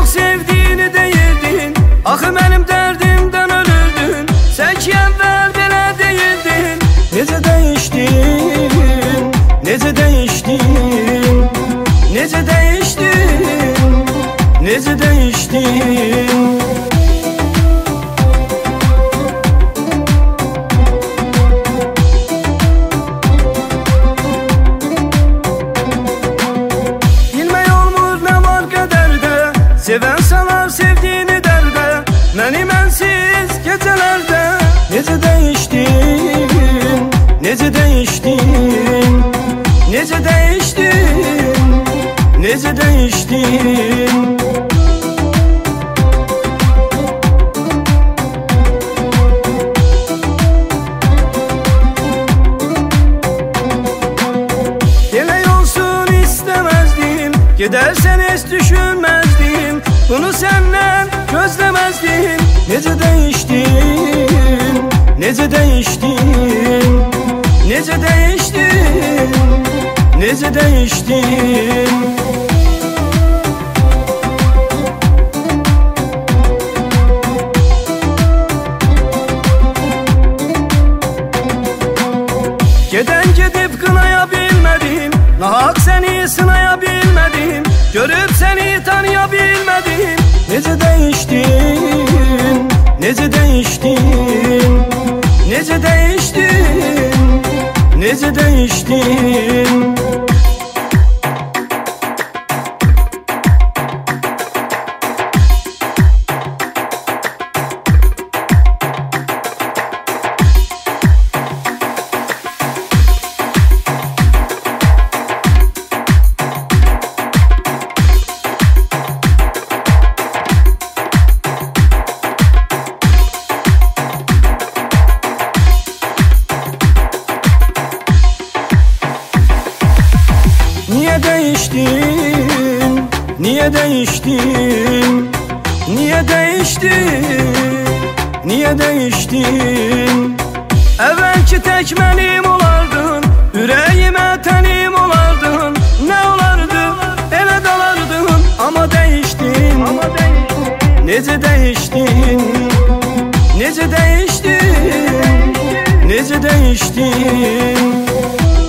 çok sevdiğini deyirdin. Axı benim derdimden ölürdün. Sen ki evvel belə deyildin. Necə değiştin, necə değiştin, necə değiştin, necə değiştin. Seven salar sevdiğini derde, mənim mənsiz gecələrdə. Necə değiştin, necə değiştin, necə değiştin, necə değiştin. Elə olsun istemezdim, gidersen hiç düşünmezdim. Bunu senden gözlemezdim. Necə değiştin, necə değiştin, necə değiştin, necə değiştin. Geden gedib qınaya bilmədim, nahaq səni sınaya bilmədim, görüb səni tanıya bilmədim. Necə değiştin, necə değiştin, necə değiştin, necə değiştin. Niye değiştin, niye değiştin, niye değiştin, niye değiştin? Evvelki tek mənim olardın, ürəyimə tənim olardın. Ne olardı, elə dalardın, ama değiştin, necə değiştin, necə değiştin, necə değiştin.